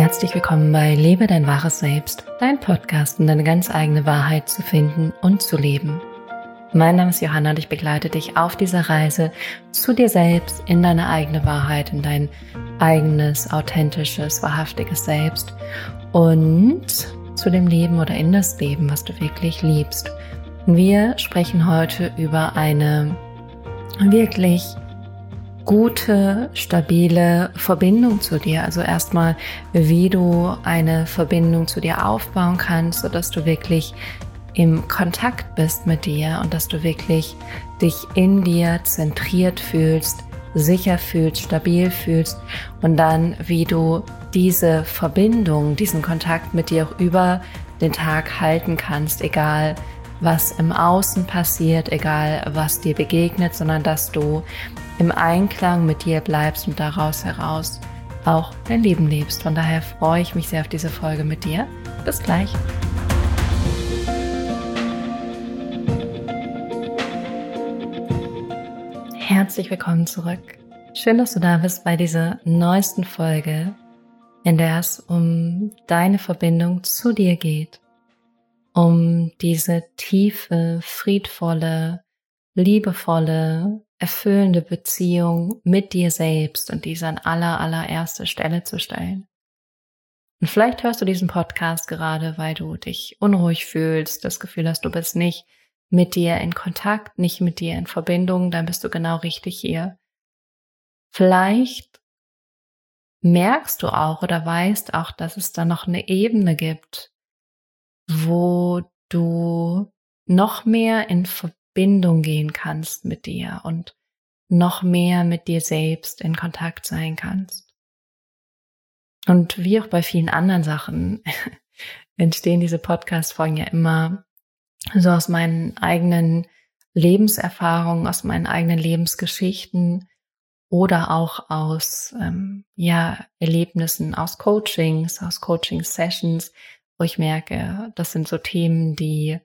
Herzlich willkommen bei Lebe dein wahres Selbst, dein Podcast, um deine ganz eigene Wahrheit zu finden und zu leben. Mein Name ist Johanna und ich begleite dich auf dieser Reise zu dir selbst, in deine eigene Wahrheit, in dein eigenes, authentisches, wahrhaftiges Selbst und zu dem Leben oder in das Leben, was du wirklich liebst. Und wir sprechen heute über eine wirklich gute, stabile Verbindung zu dir. Also erstmal, wie du eine Verbindung zu dir aufbauen kannst, sodass du wirklich im Kontakt bist mit dir und dass du wirklich dich in dir zentriert fühlst, sicher fühlst, stabil fühlst und dann, wie du diese Verbindung, diesen Kontakt mit dir auch über den Tag halten kannst, egal was im Außen passiert, egal was dir begegnet, sondern dass du im Einklang mit dir bleibst und daraus heraus auch dein Leben lebst. Von daher freue ich mich sehr auf diese Folge mit dir. Bis gleich. Herzlich willkommen zurück. Schön, dass du da bist bei dieser neuesten Folge, in der es um deine Verbindung zu dir geht. Um diese tiefe, friedvolle, liebevolle, erfüllende Beziehung mit dir selbst und diese an allererste Stelle zu stellen. Und vielleicht hörst du diesen Podcast gerade, weil du dich unruhig fühlst, das Gefühl hast, du bist nicht mit dir in Kontakt, nicht mit dir in Verbindung, dann bist du genau richtig hier. Vielleicht merkst du auch oder weißt auch, dass es da noch eine Ebene gibt, wo du noch mehr in Verbindung gehen kannst mit dir und noch mehr mit dir selbst in Kontakt sein kannst. Und wie auch bei vielen anderen Sachen entstehen diese Podcast-Folgen ja immer so aus meinen eigenen Lebenserfahrungen, aus meinen eigenen Lebensgeschichten oder auch aus Erlebnissen, aus Coachings, aus Coaching-Sessions, wo ich merke, das sind so Themen, die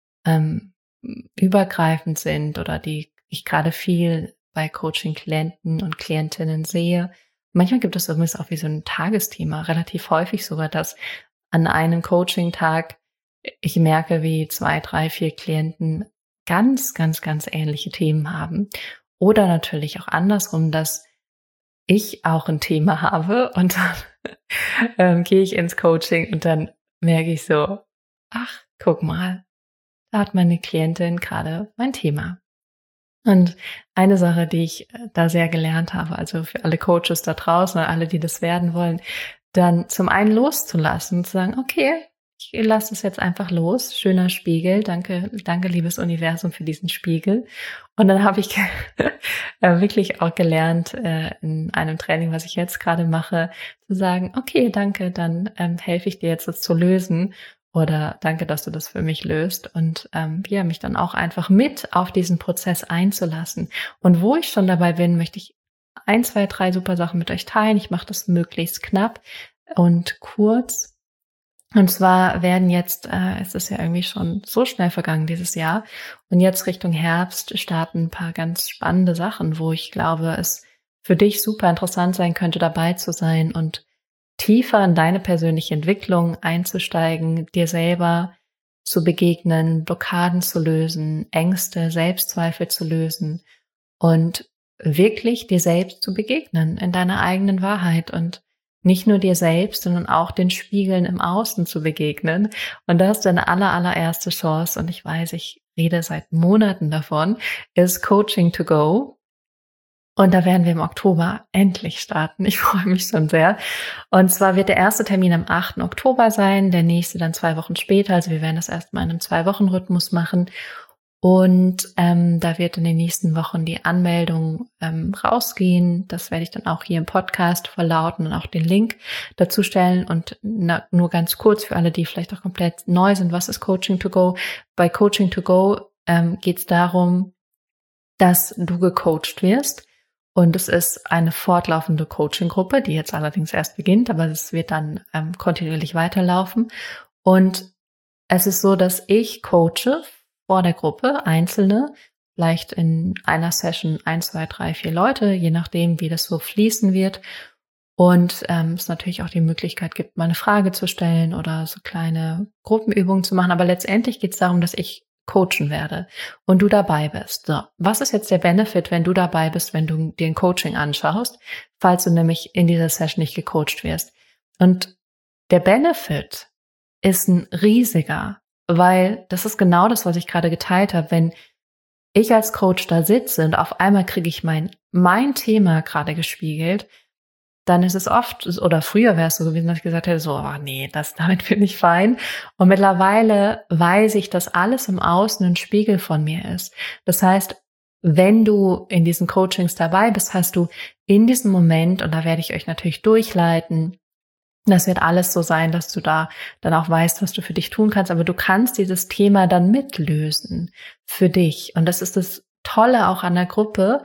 übergreifend sind oder die ich gerade viel bei Coaching-Klienten und Klientinnen sehe. Manchmal gibt es übrigens auch wie so ein Tagesthema, relativ häufig sogar, dass an einem Coaching-Tag ich merke, wie 2, 3, 4 Klienten ganz ähnliche Themen haben. Oder natürlich auch andersrum, dass ich auch ein Thema habe und dann gehe ich ins Coaching und dann merke ich so, ach, guck mal, da hat meine Klientin gerade mein Thema. Und eine Sache, die ich da sehr gelernt habe, also für alle Coaches da draußen und alle, die das werden wollen, dann zum einen loszulassen, zu sagen, okay, ich lasse es jetzt einfach los. Schöner Spiegel. Danke, liebes Universum, für diesen Spiegel. Und dann habe ich wirklich auch gelernt, in einem Training, was ich jetzt gerade mache, zu sagen, okay, danke, dann helfe ich dir jetzt das zu lösen. Oder danke, dass du das für mich löst. Und mich dann auch einfach mit auf diesen Prozess einzulassen. Und wo ich schon dabei bin, möchte ich 1, 2, 3 super Sachen mit euch teilen. Ich mache das möglichst knapp und kurz. Und zwar werden jetzt, es ist ja irgendwie schon so schnell vergangen dieses Jahr, und jetzt Richtung Herbst starten ein paar ganz spannende Sachen, wo ich glaube, es für dich super interessant sein könnte, dabei zu sein und tiefer in deine persönliche Entwicklung einzusteigen, dir selber zu begegnen, Blockaden zu lösen, Ängste, Selbstzweifel zu lösen und wirklich dir selbst zu begegnen in deiner eigenen Wahrheit und nicht nur dir selbst, sondern auch den Spiegeln im Außen zu begegnen. Und das ist deine allererste Chance. Und ich weiß, ich rede seit Monaten davon, ist Coaching to Go. Und da werden wir im Oktober endlich starten. Ich freue mich schon sehr. Und zwar wird der erste Termin am 8. Oktober sein, der nächste dann 2 Wochen später. Also wir werden das erstmal in einem 2-Wochen-Rhythmus machen. Und da wird in den nächsten Wochen die Anmeldung rausgehen. Das werde ich dann auch hier im Podcast verlauten und auch den Link dazu stellen. Und nur ganz kurz für alle, die vielleicht auch komplett neu sind, was ist Coaching to Go? Bei Coaching to Go geht es darum, dass du gecoacht wirst. Und es ist eine fortlaufende Coaching-Gruppe, die jetzt allerdings erst beginnt, aber es wird dann kontinuierlich weiterlaufen. Und es ist so, dass ich coache vor der Gruppe, Einzelne, vielleicht in einer Session 1, 2, 3, 4 Leute, je nachdem, wie das so fließen wird. Und es natürlich auch die Möglichkeit gibt, mal eine Frage zu stellen oder so kleine Gruppenübungen zu machen. Aber letztendlich geht es darum, dass ich coachen werde und du dabei bist. So, was ist jetzt der Benefit, wenn du dabei bist, wenn du dir ein Coaching anschaust, falls du nämlich in dieser Session nicht gecoacht wirst? Und der Benefit ist ein riesiger, weil das ist genau das, was ich gerade geteilt habe. Wenn ich als Coach da sitze und auf einmal kriege ich mein Thema gerade gespiegelt, dann ist es oft, oder früher wäre es so gewesen, dass ich gesagt hätte, so, oh nee, damit bin ich fein. Und mittlerweile weiß ich, dass alles im Außen ein Spiegel von mir ist. Das heißt, wenn du in diesen Coachings dabei bist, hast du in diesem Moment, und da werde ich euch natürlich durchleiten, das wird alles so sein, dass du da dann auch weißt, was du für dich tun kannst, aber du kannst dieses Thema dann mitlösen für dich. Und das ist das Tolle auch an der Gruppe,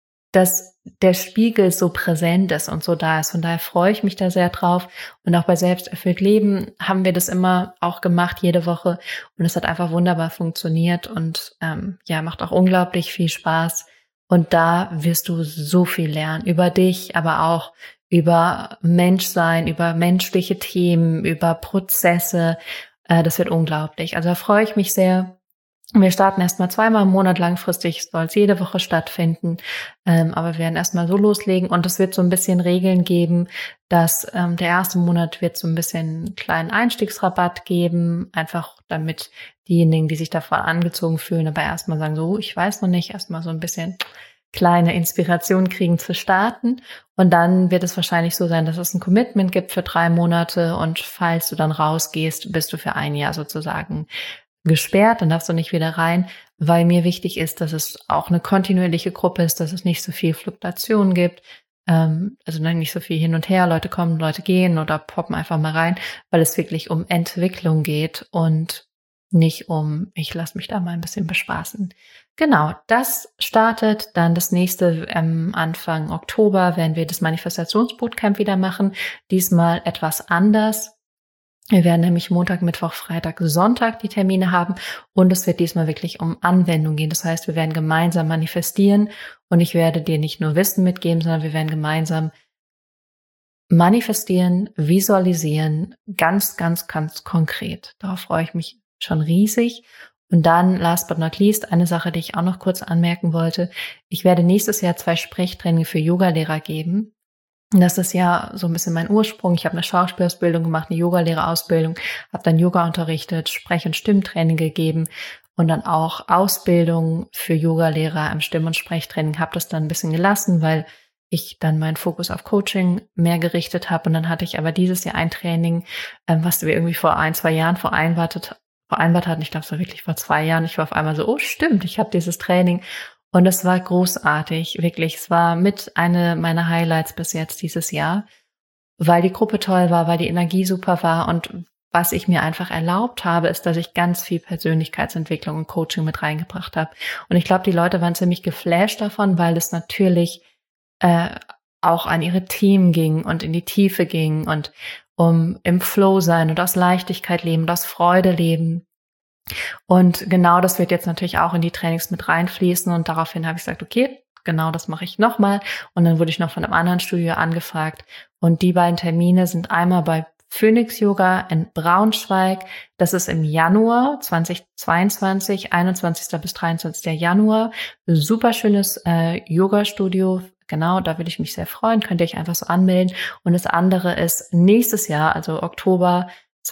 dass der Spiegel so präsent ist und so da ist. Von daher freue ich mich da sehr drauf. Und auch bei Selbsterfüllt Leben haben wir das immer auch gemacht, jede Woche. Und es hat einfach wunderbar funktioniert und macht auch unglaublich viel Spaß. Und da wirst du so viel lernen über dich, aber auch über Menschsein, über menschliche Themen, über Prozesse. Das wird unglaublich. Also da freue ich mich sehr. Wir starten erstmal 2-mal im Monat, langfristig soll es jede Woche stattfinden, aber wir werden erstmal so loslegen und es wird so ein bisschen Regeln geben, dass der erste Monat wird so ein bisschen einen kleinen Einstiegsrabatt geben, einfach damit diejenigen, die sich davon angezogen fühlen, aber erstmal sagen, so, ich weiß noch nicht, erstmal so ein bisschen kleine Inspiration kriegen zu starten und dann wird es wahrscheinlich so sein, dass es ein Commitment gibt für 3 Monate und falls du dann rausgehst, bist du für 1 Jahr sozusagen gesperrt, dann darfst du nicht wieder rein, weil mir wichtig ist, dass es auch eine kontinuierliche Gruppe ist, dass es nicht so viel Fluktuation gibt, also nicht so viel hin und her, Leute kommen, Leute gehen oder poppen einfach mal rein, weil es wirklich um Entwicklung geht und nicht um, ich lasse mich da mal ein bisschen bespaßen. Genau, das startet dann das nächste Anfang Oktober, werden wir das Manifestationsbootcamp wieder machen, diesmal etwas anders. Wir werden nämlich Montag, Mittwoch, Freitag, Sonntag die Termine haben und es wird diesmal wirklich um Anwendung gehen. Das heißt, wir werden gemeinsam manifestieren und ich werde dir nicht nur Wissen mitgeben, sondern wir werden gemeinsam manifestieren, visualisieren, ganz, ganz, ganz konkret. Darauf freue ich mich schon riesig. Und dann, last but not least, eine Sache, die ich auch noch kurz anmerken wollte. Ich werde nächstes Jahr 2 Sprechtraining für Yogalehrer geben. Das ist ja so ein bisschen mein Ursprung. Ich habe eine Schauspielausbildung gemacht, eine Yogalehrerausbildung, habe dann Yoga unterrichtet, Sprech- und Stimmtraining gegeben und dann auch Ausbildung für Yogalehrer im Stimm- und Sprechtraining. Habe das dann ein bisschen gelassen, weil ich dann meinen Fokus auf Coaching mehr gerichtet habe. Und dann hatte ich aber dieses Jahr ein Training, was wir irgendwie vor 1-2 Jahren vereinbart hatten. Ich glaube, es war wirklich vor 2 Jahren. Ich war auf einmal so, oh stimmt, ich habe dieses Training. Und es war großartig, wirklich. Es war mit einer meiner Highlights bis jetzt dieses Jahr, weil die Gruppe toll war, weil die Energie super war. Und was ich mir einfach erlaubt habe, ist, dass ich ganz viel Persönlichkeitsentwicklung und Coaching mit reingebracht habe. Und ich glaube, die Leute waren ziemlich geflasht davon, weil es natürlich auch an ihre Themen ging und in die Tiefe ging und um im Flow sein und aus Leichtigkeit leben und aus Freude leben. Und genau das wird jetzt natürlich auch in die Trainings mit reinfließen und daraufhin habe ich gesagt, okay, genau das mache ich nochmal und dann wurde ich noch von einem anderen Studio angefragt und die beiden Termine sind einmal bei Phoenix Yoga in Braunschweig, das ist im Januar 2022, 21. bis 23. Januar, super schönes Yoga-Studio, genau, da würde ich mich sehr freuen, könnt ihr euch einfach so anmelden und das andere ist nächstes Jahr, also Oktober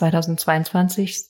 2022,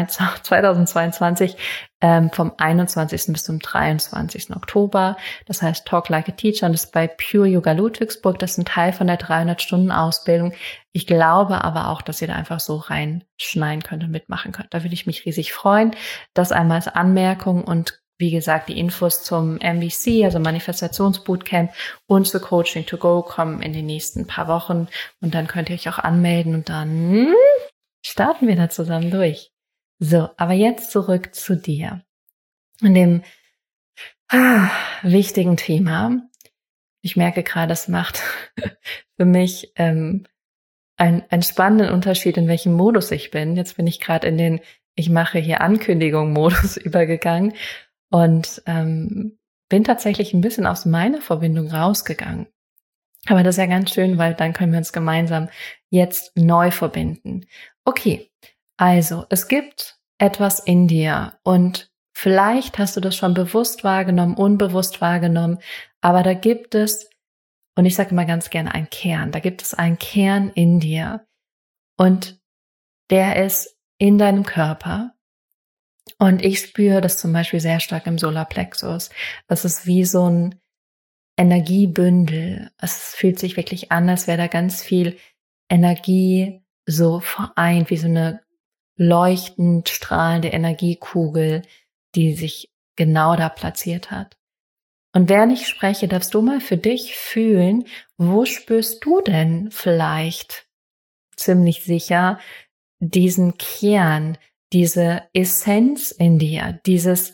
vom 21. bis zum 23. Oktober. Das heißt Talk Like a Teacher und das ist bei Pure Yoga Ludwigsburg. Das ist ein Teil von der 300-Stunden-Ausbildung. Ich glaube aber auch, dass ihr da einfach so reinschneiden könnt und mitmachen könnt. Da würde ich mich riesig freuen. Das einmal als Anmerkung und wie gesagt, die Infos zum MVC, also Manifestationsbootcamp und zu Coaching to Go kommen in den nächsten paar Wochen und dann könnt ihr euch auch anmelden und dann starten wir da zusammen durch. So, aber jetzt zurück zu dir und dem wichtigen Thema. Ich merke gerade, das macht für mich einen spannenden Unterschied, in welchem Modus ich bin. Jetzt bin ich gerade in den ich mache hier Ankündigung-Modus übergegangen und bin tatsächlich ein bisschen aus meiner Verbindung rausgegangen. Aber das ist ja ganz schön, weil dann können wir uns gemeinsam jetzt neu verbinden. Okay, also es gibt etwas in dir und vielleicht hast du das schon bewusst wahrgenommen, unbewusst wahrgenommen, aber da gibt es, und ich sage immer ganz gerne einen Kern, da gibt es einen Kern in dir und der ist in deinem Körper. Und ich spüre das zum Beispiel sehr stark im Solarplexus. Das ist wie so ein Energiebündel. Es fühlt sich wirklich an, als wäre da ganz viel Energie so vereint, wie so eine leuchtend strahlende Energiekugel, die sich genau da platziert hat. Und während ich spreche, darfst du mal für dich fühlen, wo spürst du denn vielleicht ziemlich sicher diesen Kern, diese Essenz in dir, dieses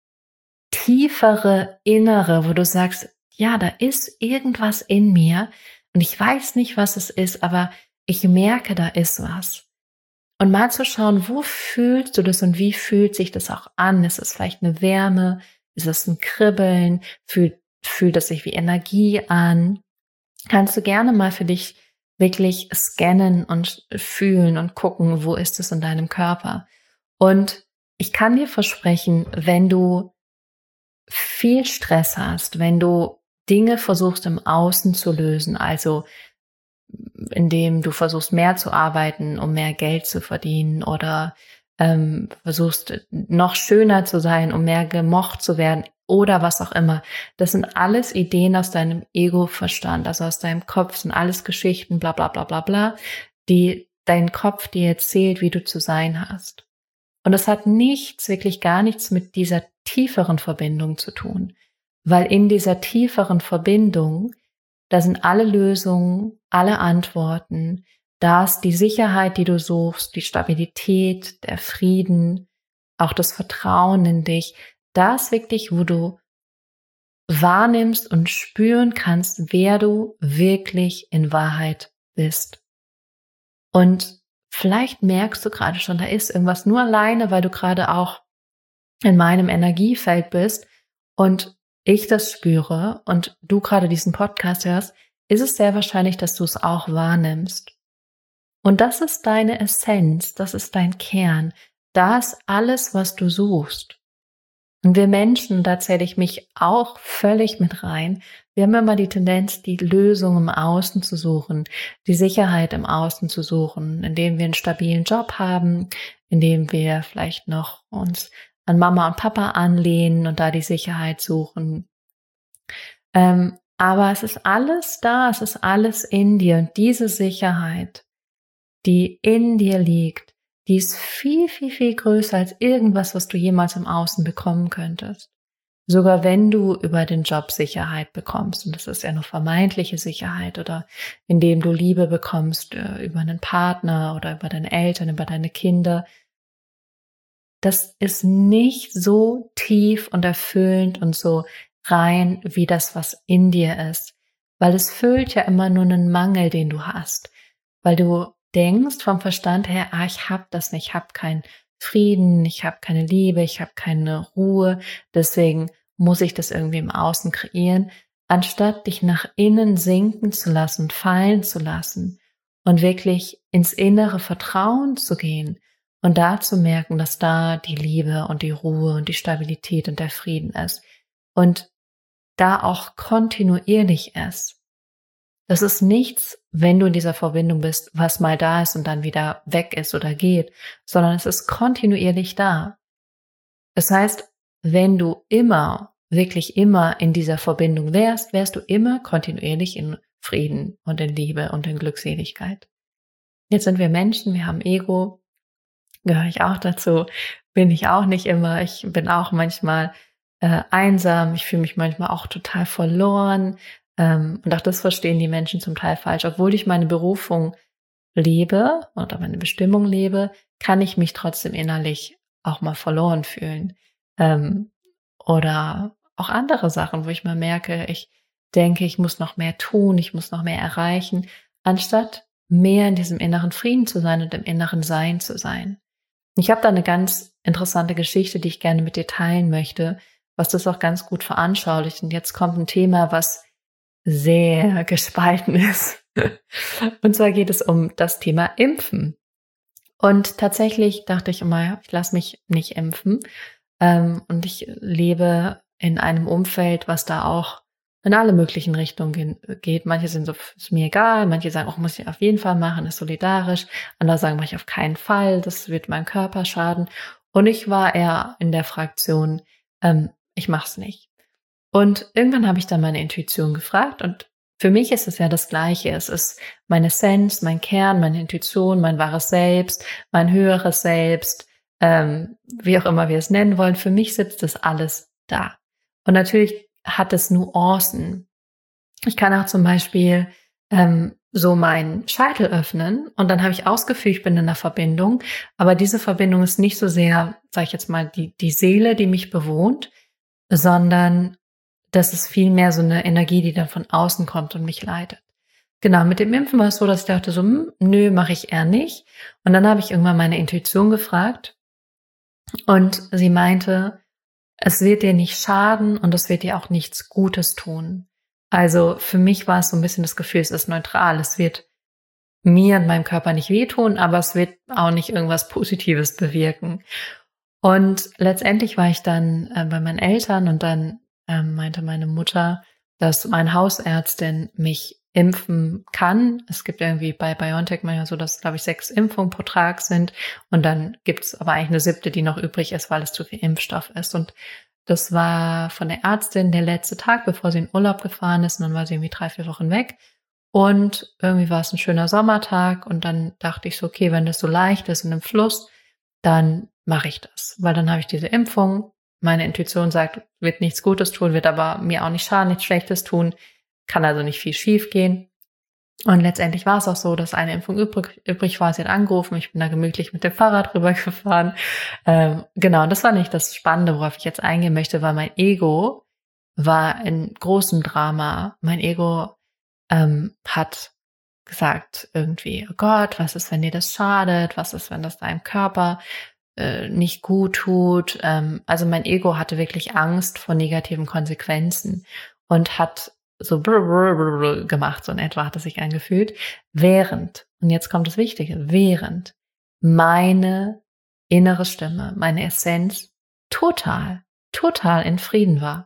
tiefere Innere, wo du sagst, ja, da ist irgendwas in mir und ich weiß nicht, was es ist, aber ich merke, da ist was. Und mal zu schauen, wo fühlst du das und wie fühlt sich das auch an? Ist es vielleicht eine Wärme? Ist es ein Kribbeln? Fühlt es sich wie Energie an? Kannst du gerne mal für dich wirklich scannen und fühlen und gucken, wo ist es in deinem Körper? Und ich kann dir versprechen, wenn du viel Stress hast, wenn du Dinge versuchst im Außen zu lösen, also indem du versuchst mehr zu arbeiten, um mehr Geld zu verdienen oder versuchst noch schöner zu sein, um mehr gemocht zu werden oder was auch immer. Das sind alles Ideen aus deinem Ego-Verstand, also aus deinem Kopf, sind alles Geschichten, bla bla bla bla bla, die dein Kopf dir erzählt, wie du zu sein hast. Und das hat nichts, wirklich gar nichts mit dieser tieferen Verbindung zu tun, weil in dieser tieferen Verbindung, da sind alle Lösungen, alle Antworten, da ist die Sicherheit, die du suchst, die Stabilität, der Frieden, auch das Vertrauen in dich, da ist wirklich, wo du wahrnimmst und spüren kannst, wer du wirklich in Wahrheit bist. Und vielleicht merkst du gerade schon, da ist irgendwas nur alleine, weil du gerade auch in meinem Energiefeld bist und ich das spüre und du gerade diesen Podcast hörst, ist es sehr wahrscheinlich, dass du es auch wahrnimmst. Und das ist deine Essenz, das ist dein Kern, das ist alles, was du suchst. Und wir Menschen, da zähle ich mich auch völlig mit rein, wir haben immer die Tendenz, die Lösung im Außen zu suchen, die Sicherheit im Außen zu suchen, indem wir einen stabilen Job haben, indem wir vielleicht noch uns an Mama und Papa anlehnen und da die Sicherheit suchen. Aber es ist alles da, es ist alles in dir und diese Sicherheit, die in dir liegt, die ist viel, viel, viel größer als irgendwas, was du jemals im Außen bekommen könntest. Sogar wenn du über den Job Sicherheit bekommst, und das ist ja nur vermeintliche Sicherheit, oder indem du Liebe bekommst über einen Partner oder über deine Eltern, über deine Kinder, das ist nicht so tief und erfüllend und so rein wie das, was in dir ist, weil es füllt ja immer nur einen Mangel, den du hast, weil du denkst vom Verstand her, ich habe das nicht, ich habe keinen Frieden, ich habe keine Liebe, ich habe keine Ruhe, deswegen muss ich das irgendwie im Außen kreieren, anstatt dich nach innen sinken zu lassen, fallen zu lassen und wirklich ins innere Vertrauen zu gehen und da zu merken, dass da die Liebe und die Ruhe und die Stabilität und der Frieden ist und da auch kontinuierlich ist. Das ist nichts, wenn du in dieser Verbindung bist, was mal da ist und dann wieder weg ist oder geht, sondern es ist kontinuierlich da. Das heißt, wenn du immer, wirklich immer in dieser Verbindung wärst du immer kontinuierlich in Frieden und in Liebe und in Glückseligkeit. Jetzt sind wir Menschen, wir haben Ego, gehöre ich auch dazu, bin ich auch nicht immer. Ich bin auch manchmal einsam, ich fühle mich manchmal auch total verloren. Und auch das verstehen die Menschen zum Teil falsch. Obwohl ich meine Berufung lebe oder meine Bestimmung lebe, kann ich mich trotzdem innerlich auch mal verloren fühlen. Oder auch andere Sachen, wo ich mal merke, ich denke, ich muss noch mehr tun, ich muss noch mehr erreichen, anstatt mehr in diesem inneren Frieden zu sein und im inneren Sein zu sein. Ich habe da eine ganz interessante Geschichte, die ich gerne mit dir teilen möchte, was das auch ganz gut veranschaulicht. Und jetzt kommt ein Thema, was sehr gespalten ist. Und zwar geht es um das Thema Impfen. Und tatsächlich dachte ich immer, ja, ich lasse mich nicht impfen. Und ich lebe in einem Umfeld, was da auch in alle möglichen Richtungen geht. Manche sind so, ist mir egal, manche sagen, oh, muss ich auf jeden Fall machen, ist solidarisch. Andere sagen, mache ich auf keinen Fall, das wird meinem Körper schaden. Und ich war eher in der Fraktion, ich mach's nicht. Und irgendwann habe ich dann meine Intuition gefragt und für mich ist es ja das Gleiche. Es ist meine Essenz, mein Kern, meine Intuition, mein wahres Selbst, mein höheres Selbst, wie auch immer wir es nennen wollen. Für mich sitzt das alles da. Und natürlich hat es Nuancen. Ich kann auch zum Beispiel so meinen Scheitel öffnen und dann habe ich ausgefühlt, ich bin in einer Verbindung. Aber diese Verbindung ist nicht so sehr, sage ich jetzt mal, die Seele, die mich bewohnt, sondern das ist vielmehr so eine Energie, die dann von außen kommt und mich leitet. Genau, mit dem Impfen war es so, dass ich dachte so, nö, mache ich eher nicht. Und dann habe ich irgendwann meine Intuition gefragt und sie meinte, es wird dir nicht schaden und es wird dir auch nichts Gutes tun. Also für mich war es so ein bisschen das Gefühl, es ist neutral. Es wird mir und meinem Körper nicht wehtun, aber es wird auch nicht irgendwas Positives bewirken. Und letztendlich war ich dann bei meinen Eltern und dann meinte meine Mutter, dass meine Hausärztin mich impfen kann. Es gibt irgendwie bei BioNTech manchmal so, dass, glaube ich, 6 Impfungen pro Tag sind. Und dann gibt es aber eigentlich eine 7., die noch übrig ist, weil es zu viel Impfstoff ist. Und das war von der Ärztin der letzte Tag, bevor sie in Urlaub gefahren ist. Und dann war sie irgendwie 3-4 Wochen weg. Und irgendwie war es ein schöner Sommertag. Und dann dachte ich so, okay, wenn das so leicht ist und im Fluss, dann mache ich das. Weil dann habe ich diese Impfung. Meine Intuition sagt, wird nichts Gutes tun, wird aber mir auch nicht schaden, nichts Schlechtes tun, kann also nicht viel schief gehen. Und letztendlich war es auch so, dass eine Impfung übrig war. Sie hat angerufen, ich bin da gemütlich mit dem Fahrrad rübergefahren. Genau, und das war nicht das Spannende, worauf ich jetzt eingehen möchte, weil mein Ego war in großem Drama. Mein Ego hat gesagt irgendwie, oh Gott, was ist, wenn dir das schadet? Was ist, wenn das deinem Körper nicht gut tut. Also mein Ego hatte wirklich Angst vor negativen Konsequenzen und hat so gemacht, so in etwa hat es sich angefühlt, während, und jetzt kommt das Wichtige, während meine innere Stimme, meine Essenz total in Frieden war.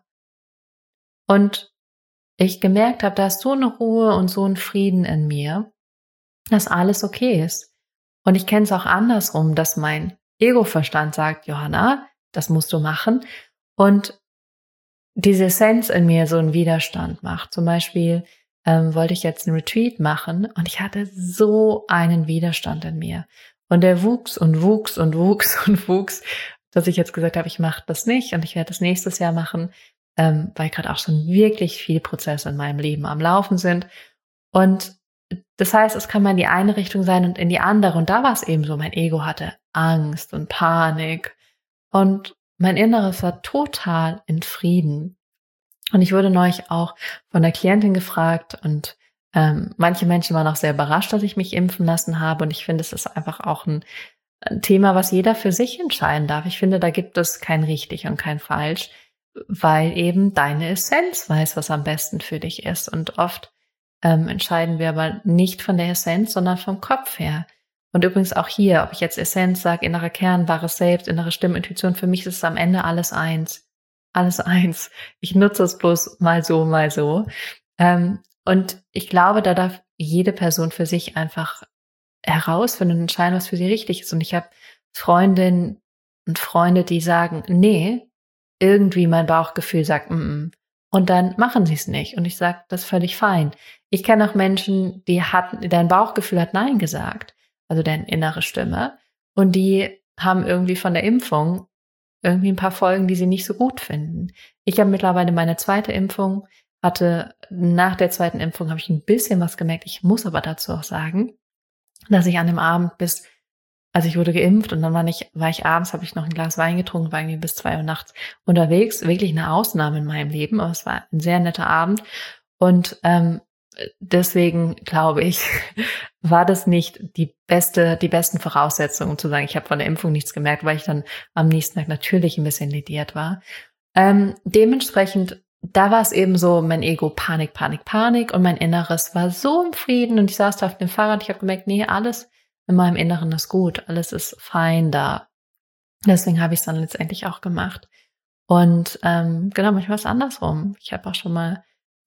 Und ich gemerkt habe, da ist so eine Ruhe und so ein Frieden in mir, dass alles okay ist. Und ich kenne es auch andersrum, dass mein Ego-Verstand sagt, Johanna, das musst du machen. Und diese Essenz in mir so einen Widerstand macht. Zum Beispiel wollte ich jetzt einen Retreat machen und ich hatte so einen Widerstand in mir. Und der wuchs und wuchs und wuchs und wuchs, dass ich jetzt gesagt habe, ich mache das nicht und ich werde das nächstes Jahr machen, weil gerade auch schon wirklich viele Prozesse in meinem Leben am Laufen sind. Und das heißt, es kann mal in die eine Richtung sein und in die andere. Und da war es eben so, mein Ego hatte Angst und Panik. Und mein Inneres war total in Frieden. Und ich wurde neulich auch von der Klientin gefragt und manche Menschen waren auch sehr überrascht, dass ich mich impfen lassen habe. Und ich finde, es ist einfach auch ein Thema, was jeder für sich entscheiden darf. Ich finde, da gibt es kein richtig und kein falsch, weil eben deine Essenz weiß, was am besten für dich ist. Und oft entscheiden wir aber nicht von der Essenz, sondern vom Kopf her. Und übrigens auch hier, ob ich jetzt Essenz sage, innerer Kern, wahres Selbst, innere Stimme, Intuition, für mich ist es am Ende alles eins. Alles eins. Ich nutze es bloß mal so, mal so. Und ich glaube, da darf jede Person für sich einfach herausfinden und entscheiden, was für sie richtig ist. Und ich habe Freundinnen und Freunde, die sagen, nee, irgendwie mein Bauchgefühl sagt, und dann machen sie es nicht. Und ich sage, das ist völlig fein. Ich kenne auch Menschen, dein Bauchgefühl hat Nein gesagt, also deine innere Stimme. Und die haben irgendwie von der Impfung irgendwie ein paar Folgen, die sie nicht so gut finden. Ich habe mittlerweile meine 2. Impfung, nach der 2. Impfung habe ich ein bisschen was gemerkt. Ich muss aber dazu auch sagen, dass ich an dem Abend also ich wurde geimpft und dann war ich abends, habe ich noch ein Glas Wein getrunken, war irgendwie bis 2 Uhr nachts unterwegs. Wirklich eine Ausnahme in meinem Leben, aber es war ein sehr netter Abend. Und deswegen glaube ich, war das nicht die besten Voraussetzungen, um zu sagen, ich habe von der Impfung nichts gemerkt, weil ich dann am nächsten Tag natürlich ein bisschen lediert war. Dementsprechend da war es eben so, mein Ego Panik, Panik, Panik und mein Inneres war so im Frieden und ich saß da auf dem Fahrrad. Ich habe gemerkt, nee, alles in meinem Inneren ist gut, alles ist fein da. Deswegen habe ich es dann letztendlich auch gemacht. Und genau, manchmal ist es andersrum. Ich habe auch schon mal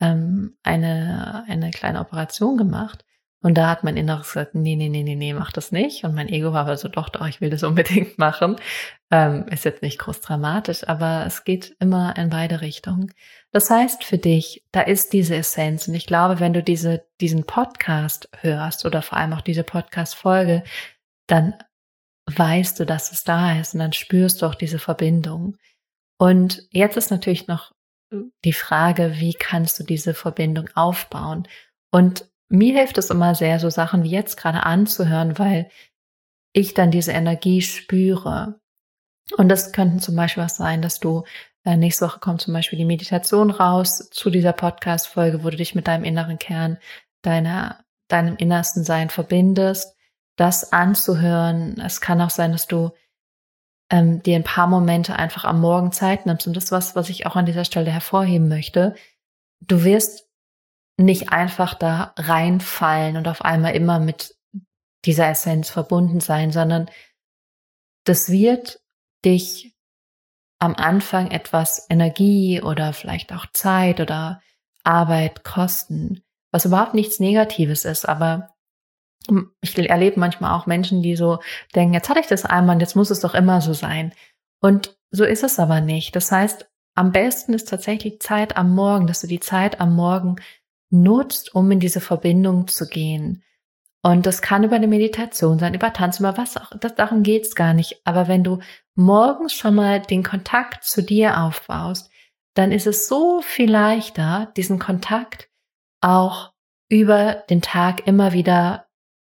eine kleine Operation gemacht und da hat mein Inneres gesagt, nee, mach das nicht. Und mein Ego war aber so, doch, ich will das unbedingt machen. Ist jetzt nicht groß dramatisch, aber es geht immer in beide Richtungen. Das heißt für dich, da ist diese Essenz. Und ich glaube, wenn du diesen Podcast hörst oder vor allem auch diese Podcast-Folge, dann weißt du, dass es da ist und dann spürst du auch diese Verbindung. Und jetzt ist natürlich noch die Frage, wie kannst du diese Verbindung aufbauen? Und mir hilft es immer sehr, so Sachen wie jetzt gerade anzuhören, weil ich dann diese Energie spüre. Und das könnten zum Beispiel was sein, dass du nächste Woche kommt zum Beispiel die Meditation raus zu dieser Podcast-Folge, wo du dich mit deinem inneren Kern, deinem innersten Sein verbindest, das anzuhören. Es kann auch sein, dass du dir ein paar Momente einfach am Morgen Zeit nimmst. Und das ist was ich auch an dieser Stelle hervorheben möchte. Du wirst nicht einfach da reinfallen und auf einmal immer mit dieser Essenz verbunden sein, sondern das wird dich am Anfang etwas Energie oder vielleicht auch Zeit oder Arbeit kosten, was überhaupt nichts Negatives ist, aber ich erlebe manchmal auch Menschen, die so denken, jetzt hatte ich das einmal und jetzt muss es doch immer so sein. Und so ist es aber nicht. Das heißt, am besten ist tatsächlich Zeit am Morgen, dass du die Zeit am Morgen nutzt, um in diese Verbindung zu gehen. Und das kann über eine Meditation sein, über Tanzen, über was auch, darum geht's gar nicht. Aber wenn du morgens schon mal den Kontakt zu dir aufbaust, dann ist es so viel leichter, diesen Kontakt auch über den Tag immer wieder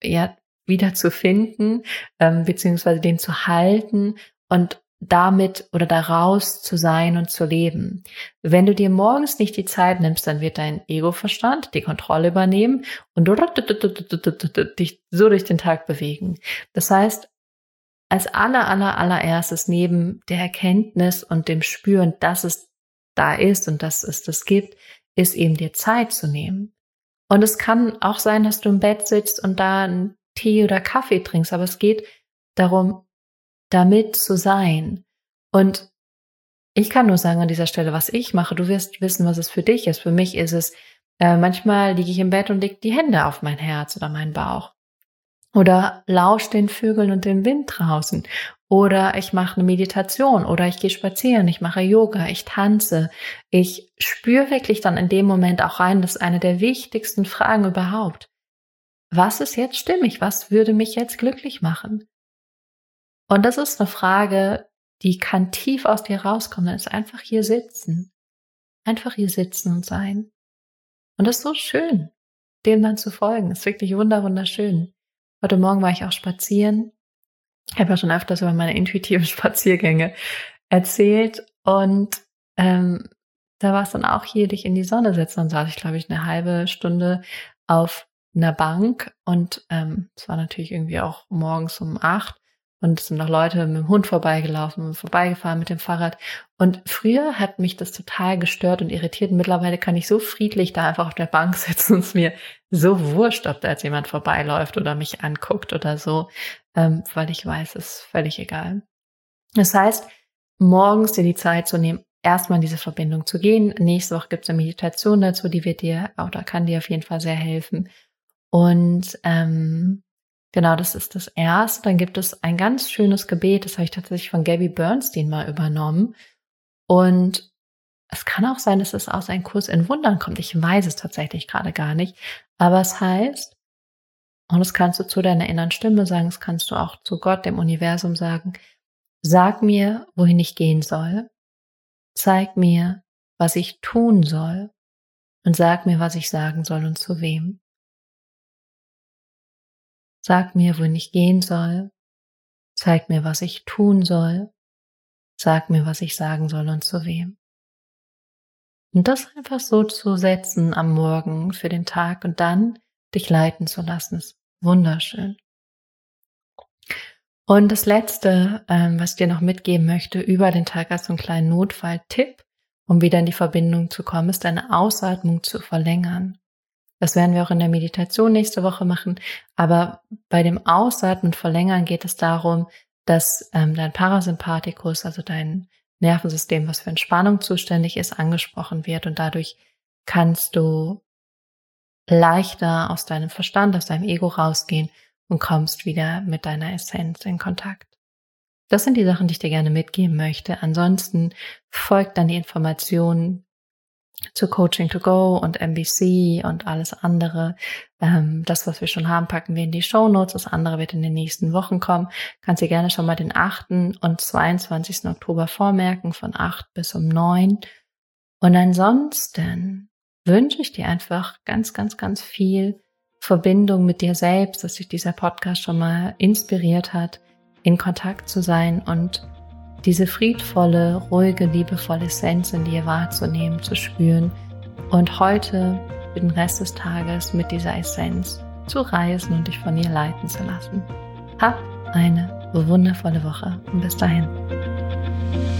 zu finden, beziehungsweise den zu halten und damit oder daraus zu sein und zu leben. Wenn du dir morgens nicht die Zeit nimmst, dann wird dein Ego-Verstand die Kontrolle übernehmen und dich so durch den Tag bewegen. Das heißt, als allererstes neben der Erkenntnis und dem Spüren, dass es da ist und dass es das gibt, ist eben dir Zeit zu nehmen. Und es kann auch sein, dass du im Bett sitzt und da einen Tee oder Kaffee trinkst, aber es geht darum, damit zu sein. Und ich kann nur sagen an dieser Stelle, was ich mache. Du wirst wissen, was es für dich ist. Für mich ist es, manchmal liege ich im Bett und lege die Hände auf mein Herz oder meinen Bauch. Oder lausch den Vögeln und dem Wind draußen. Oder ich mache eine Meditation oder ich gehe spazieren, ich mache Yoga, ich tanze. Ich spüre wirklich dann in dem Moment auch rein, das ist eine der wichtigsten Fragen überhaupt. Was ist jetzt stimmig? Was würde mich jetzt glücklich machen? Und das ist eine Frage, die kann tief aus dir rauskommen. Dann ist einfach hier sitzen. Einfach hier sitzen und sein. Und das ist so schön, dem dann zu folgen. Das ist wirklich wunderschön. Heute Morgen war ich auch spazieren. Ich habe ja schon öfters über meine intuitiven Spaziergänge erzählt und da war es dann auch hier, dich in die Sonne setzen. Dann saß ich, glaube ich, eine halbe Stunde auf einer Bank und es war natürlich irgendwie auch morgens um 8 und es sind noch Leute mit dem Hund vorbeigefahren mit dem Fahrrad. Und früher hat mich das total gestört und irritiert. Mittlerweile kann ich so friedlich da einfach auf der Bank sitzen und es mir so wurscht, ob da jetzt jemand vorbeiläuft oder mich anguckt oder so, weil ich weiß, es ist völlig egal. Das heißt, morgens dir die Zeit zu nehmen, erstmal in diese Verbindung zu gehen. Nächste Woche gibt es eine Meditation dazu, die wird dir oder kann dir auf jeden Fall sehr helfen. Und genau, das ist das Erste. Dann gibt es ein ganz schönes Gebet, das habe ich tatsächlich von Gabby Bernstein mal übernommen. Und es kann auch sein, dass es aus einem Kurs in Wundern kommt. Ich weiß es tatsächlich gerade gar nicht. Aber es heißt, und das kannst du zu deiner inneren Stimme sagen, das kannst du auch zu Gott, dem Universum sagen, sag mir, wohin ich gehen soll. Zeig mir, was ich tun soll. Und sag mir, was ich sagen soll und zu wem. Sag mir, wohin ich gehen soll. Zeig mir, was ich tun soll. Sag mir, was ich sagen soll und zu wem. Und das einfach so zu setzen am Morgen für den Tag und dann dich leiten zu lassen, ist wunderschön. Und das Letzte, was ich dir noch mitgeben möchte über den Tag als so einen kleinen Notfalltipp um wieder in die Verbindung zu kommen, ist deine Ausatmung zu verlängern. Das werden wir auch in der Meditation nächste Woche machen. Aber bei dem Ausatmen und Verlängern geht es darum, dass dein Parasympathikus, also dein Nervensystem, was für Entspannung zuständig ist, angesprochen wird. Und dadurch kannst du leichter aus deinem Verstand, aus deinem Ego rausgehen und kommst wieder mit deiner Essenz in Kontakt. Das sind die Sachen, die ich dir gerne mitgeben möchte. Ansonsten folgt dann die Informationen zu Coaching to Go und MBC und alles andere. Das, was wir schon haben, packen wir in die Shownotes. Das andere wird in den nächsten Wochen kommen. Kannst dir gerne schon mal den 8. und 22. Oktober vormerken, von 8 bis um 9. Und ansonsten wünsche ich dir einfach ganz, ganz, ganz viel Verbindung mit dir selbst, dass dich dieser Podcast schon mal inspiriert hat, in Kontakt zu sein und diese friedvolle, ruhige, liebevolle Essenz in dir wahrzunehmen, zu spüren und heute für den Rest des Tages mit dieser Essenz zu reisen und dich von ihr leiten zu lassen. Hab eine wundervolle Woche und bis dahin.